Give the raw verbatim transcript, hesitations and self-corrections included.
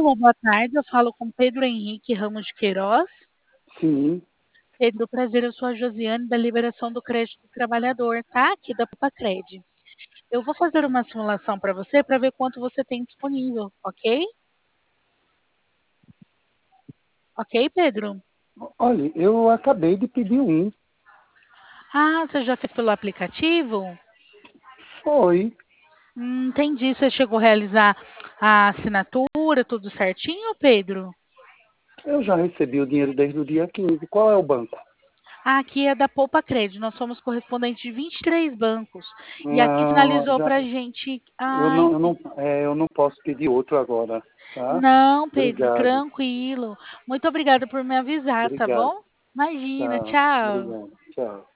Olá, boa tarde. Eu falo com Pedro Henrique Ramos de Queiroz. Sim. Pedro, prazer, eu sou a Josiane da Liberação do Crédito do Trabalhador, tá? Aqui da Papacred. Eu vou fazer uma simulação para você para ver quanto você tem disponível, ok? Ok, Pedro? Olha, eu acabei de pedir um. Ah, você já fez pelo aplicativo? Foi. Hum, entendi. Você chegou a realizar a assinatura, tudo certinho, Pedro? Eu já recebi o dinheiro desde o dia quinze. Qual é o banco? Ah, aqui é da Poupa Cred. Nós somos correspondentes de vinte e três bancos. E aqui Não, sinalizou já, para a gente. eu Ai, não, eu não, é, eu não posso pedir outro agora, tá? não, Pedro, Obrigado. tranquilo. Muito obrigada por me avisar, tá Obrigado. bom? Imagina, Tá. tchau. Obrigado. Tchau.